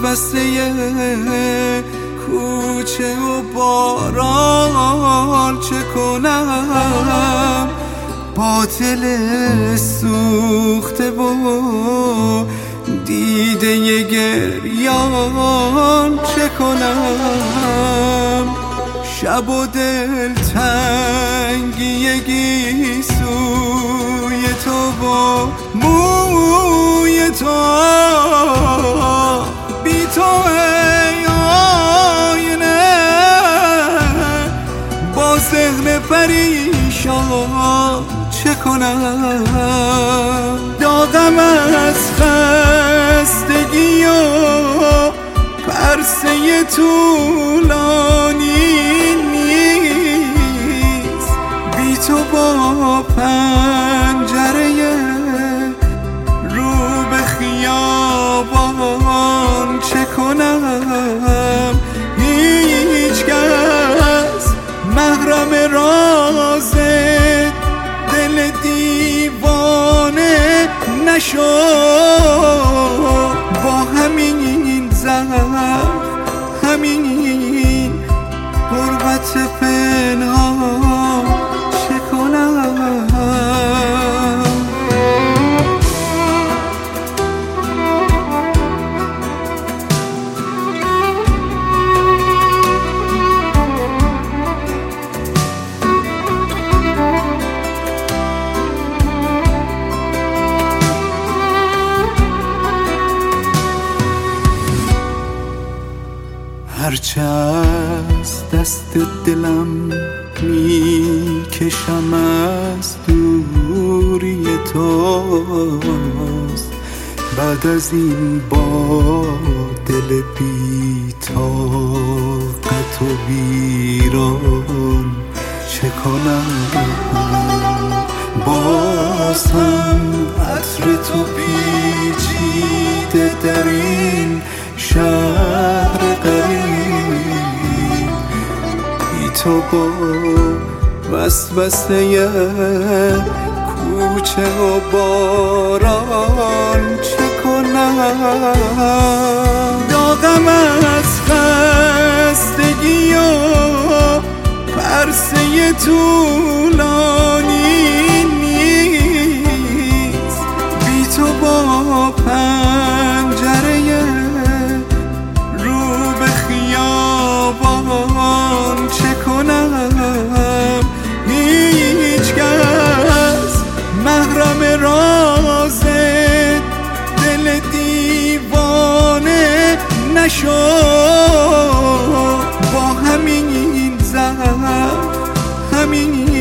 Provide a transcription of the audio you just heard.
وسوسه کوچه و باران چه کنم؟ با دل سوخته و دیده گریان چه کنم؟ شب و دل تنگی گیسوی تو و موی تو، بی تو ای آینه با ذهن پریشان چه کنم؟ داغم از خستگی و پرسه طولانی نیست، بی تو با پنجره رو به خیابان چه کنم؟ هیچ کس محرم راز دل دیوانه نشد. با همین ضعف، همین غربت پنهان چه کنم؟ هرچه از دست دلم میکشم از دوری توست، بعد از این با دل بی طاقت و ویران چه کنم؟ باز هم عطر تو پیچیده در این شهر غریب، بی تو با وسوسه کوچه و باران چه کنم؟ داغم از خستگی و پرسه طولانی نیست، بی تو با پنجره چه کنم؟ هیچ کس محرم راز دل دیوانه نشد. با همین ضعف، همین